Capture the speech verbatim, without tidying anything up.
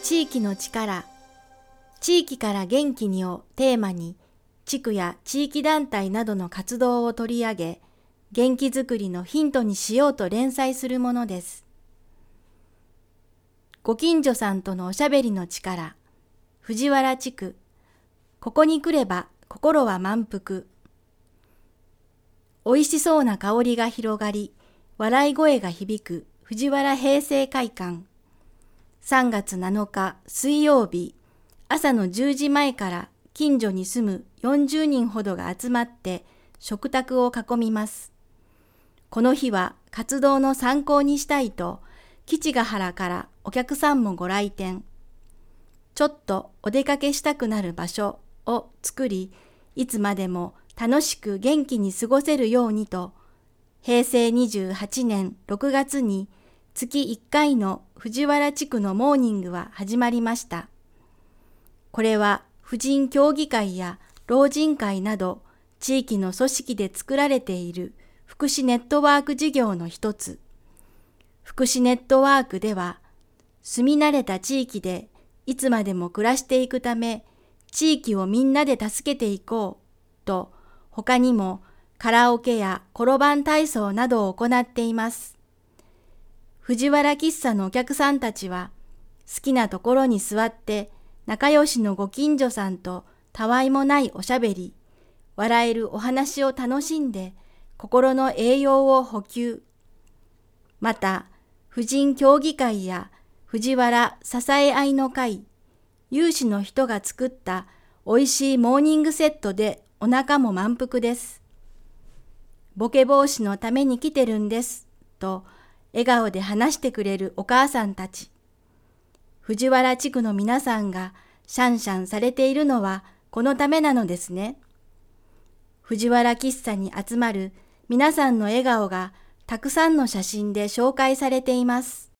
地域の力、地域から元気にをテーマに、地区や地域団体などの活動を取り上げ、元気づくりのヒントにしようと連載するものです。ご近所さんとのおしゃべりの力、藤原地区、ここに来れば心は満腹。おいしそうな香りが広がり、笑い声が響く藤原平成会館。さんがつなのか水曜日、朝のじゅうじまえから近所に住むよんじゅうにんほどが集まって食卓を囲みます。この日は活動の参考にしたいと、吉ヶ原からお客さんもご来店。ちょっとお出かけしたくなる場所を作り、いつまでも楽しく元気に過ごせるようにと、へいせいにじゅうはちねんろくがつに月いっかいの藤原地区のモーニングは始まりました。これは婦人協議会や老人会など地域の組織で作られている福祉ネットワーク事業の一つ。福祉ネットワークでは、住み慣れた地域でいつまでも暮らしていくため、地域をみんなで助けていこうと、他にもカラオケや転ばん体操などを行っています。藤原喫茶のお客さんたちは、好きなところに座って仲良しのご近所さんとたわいもないおしゃべり、笑えるお話を楽しんで心の栄養を補給。また、婦人協議会や藤原支え合いの会、有志の人が作ったおいしいモーニングセットでお腹も満腹です。ボケ防止のために来てるんです、と笑顔で話してくれるお母さんたち。藤原地区の皆さんがシャンシャンされているのはこのためなのですね。藤原喫茶に集まる皆さんの笑顔がたくさんの写真で紹介されています。